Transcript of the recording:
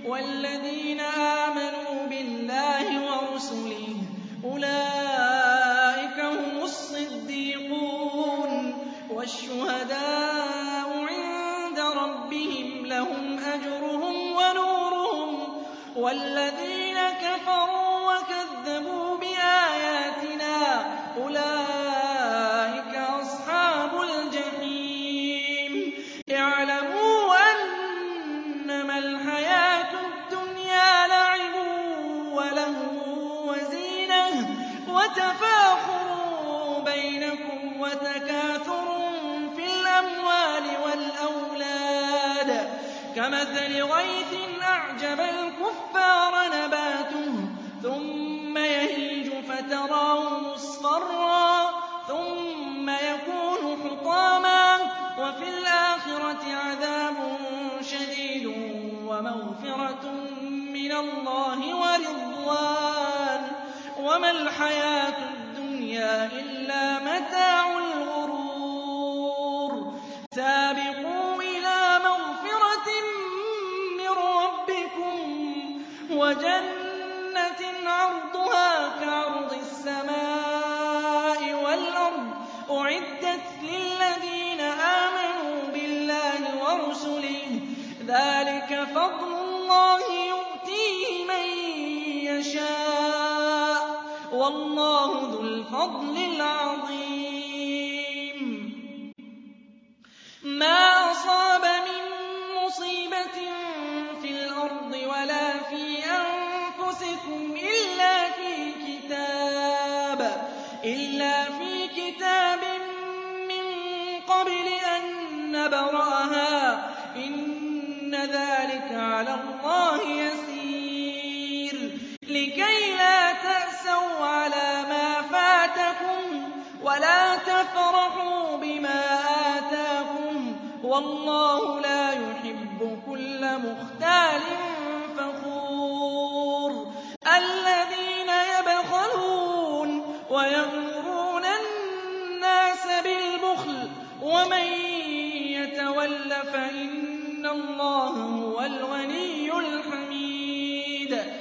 وَالَّذِينَ آمَنُوا بِاللَّهِ وَرُسُلِهِ أُولَٰئِكَ هُمُ الصِّدِّيقُونَ وَالشُّهَدَاءُ عِندَ رَبِّهِمْ لَهُمْ أَجْرُهُمْ وَنُورُهُمْ وَالَّذِينَ كَفَرُوا وَكَذَّبُوا بِآيَاتِنَا أُولَٰئِكَ أَصْحَابُ الْجَحِيمِ اعْلَمُوا أَنَّمَا الْحَيَاةُ الدُّنْيَا لَعِبٌ وَلَهْوٌ وَزِينَةٌ وَتَفَاخُرٌ بَيْنَكُمْ وَتَكَاثُرٌ فِي الْأَمْوَالِ وَالْأَوْلَادِ كَمَثَلِ غَيْثٍ أَعْجَبَ الْكُفَّارَ نَبَاتُهُ ثُمَّ يَهِيجُ فَتَرَاهُ مُصْفَرًّا ثُمَّ يَكُونُ حُطَامًا وَفِي الْآخِرَةِ عَذَابٌ شَدِيدٌ وَمَغْفِرَةٌ مِّنَ اللَّهِ وَرِضْوَانٌ وَمَا الْحَيَاةُ الدُّنْيَا إِلَّا مَتَاعُ الْغُرُورِ سَابِقُوا إِلَىٰ مَغْفِرَةٍ مِّن رَّبِّكُمْ وَجَنَّةٍ عَرْضُهَا كَعَرْضِ السَّمَاءِ وَالْأَرْضِ أُعِدَّتْ لِلَّذِينَ آمَنُوا بِاللَّهِ وَرُسُلِهِ ۚ ذَٰلِكَ فَضْلُ اللَّهِ يُؤْتِيهِ مَن يَشَاءُ ۚ وَاللَّهُ ذُو الْفَضْلِ الْعَظِيمِ مَا أَصَابَ مِن مُّصِيبَةٍ فِي الْأَرْضِ وَلَا فِي أَنفُسِكُمْ إِلَّا فِي كِتَابٍ مِّن قَبْلِ أَن نَّبْرَأَهَا ۚ إِنَّ ذَٰلِكَ عَلَى اللَّهِ يَسِيرٌ لِّكَيْ لَا تَأْسَوْا عَلَىٰ مَا فَاتَكُمْ وَلَا تَفْرَحُوا بِمَا آتَاكُمْ ۗ وَاللَّهُ لَا يُحِبُّ كُلَّ مُخْتَالٍ فَخُورٍ الَّذِينَ يَبْخَلُونَ وَيَأْمُرُونَ النَّاسَ بِالْبُخْلِ ۗ وَمَن يَتَوَلَّ فَإِنَّ اللَّهَ هُوَ الْغَنِيُّ الْحَمِيدُ